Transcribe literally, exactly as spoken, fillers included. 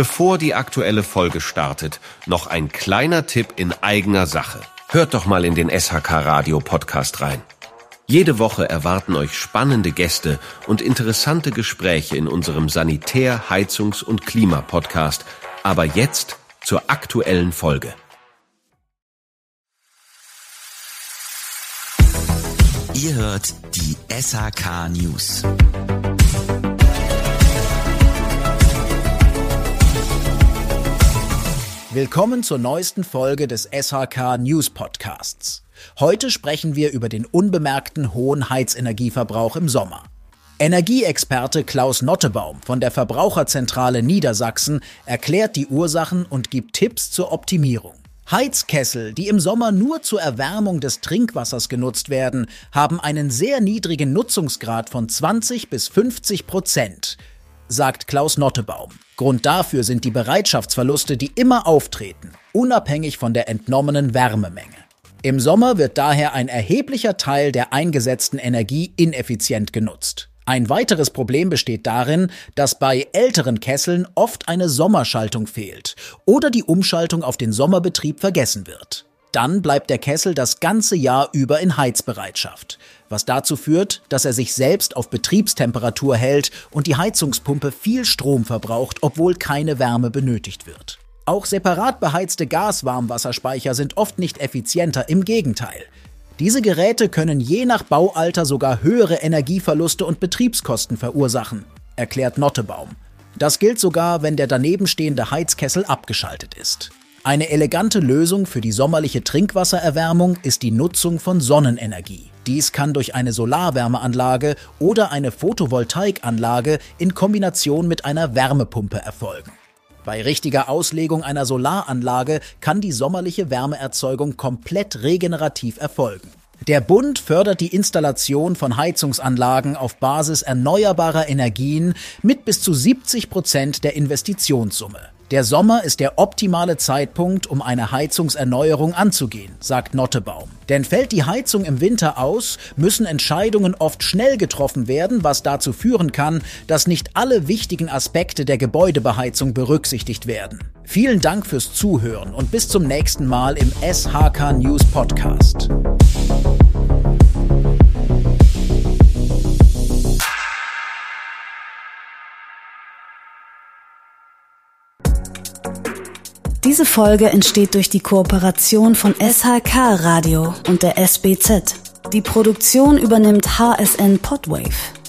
Bevor die aktuelle Folge startet, noch ein kleiner Tipp in eigener Sache. Hört doch mal in den S H K Radio Podcast rein. Jede Woche erwarten euch spannende Gäste und interessante Gespräche in unserem Sanitär-, Heizungs- und Klima-Podcast. Aber jetzt zur aktuellen Folge. Ihr hört die S H K News. Willkommen zur neuesten Folge des S H K News Podcasts. Heute sprechen wir über den unbemerkten hohen Heizenergieverbrauch im Sommer. Energieexperte Klaus Nottebaum von der Verbraucherzentrale Niedersachsen erklärt die Ursachen und gibt Tipps zur Optimierung. Heizkessel, die im Sommer nur zur Erwärmung des Trinkwassers genutzt werden, haben einen sehr niedrigen Nutzungsgrad von zwanzig bis fünfzig Prozent, sagt Klaus Nottebaum. Grund dafür sind die Bereitschaftsverluste, die immer auftreten, unabhängig von der entnommenen Wärmemenge. Im Sommer wird daher ein erheblicher Teil der eingesetzten Energie ineffizient genutzt. Ein weiteres Problem besteht darin, dass bei älteren Kesseln oft eine Sommerschaltung fehlt oder die Umschaltung auf den Sommerbetrieb vergessen wird. Dann bleibt der Kessel das ganze Jahr über in Heizbereitschaft, was dazu führt, dass er sich selbst auf Betriebstemperatur hält und die Heizungspumpe viel Strom verbraucht, obwohl keine Wärme benötigt wird. Auch separat beheizte Gaswarmwasserspeicher sind oft nicht effizienter, im Gegenteil. Diese Geräte können je nach Baualter sogar höhere Energieverluste und Betriebskosten verursachen, erklärt Nottebaum. Das gilt sogar, wenn der danebenstehende Heizkessel abgeschaltet ist. Eine elegante Lösung für die sommerliche Trinkwassererwärmung ist die Nutzung von Sonnenenergie. Dies kann durch eine Solarwärmeanlage oder eine Photovoltaikanlage in Kombination mit einer Wärmepumpe erfolgen. Bei richtiger Auslegung einer Solaranlage kann die sommerliche Wärmeerzeugung komplett regenerativ erfolgen. Der Bund fördert die Installation von Heizungsanlagen auf Basis erneuerbarer Energien mit bis zu siebzig Prozent der Investitionssumme. Der Sommer ist der optimale Zeitpunkt, um eine Heizungserneuerung anzugehen, sagt Nottebaum. Denn fällt die Heizung im Winter aus, müssen Entscheidungen oft schnell getroffen werden, was dazu führen kann, dass nicht alle wichtigen Aspekte der Gebäudebeheizung berücksichtigt werden. Vielen Dank fürs Zuhören und bis zum nächsten Mal im S H K News Podcast. Diese Folge entsteht durch die Kooperation von S H K Radio und der S B Z. Die Produktion übernimmt H S N Podwave.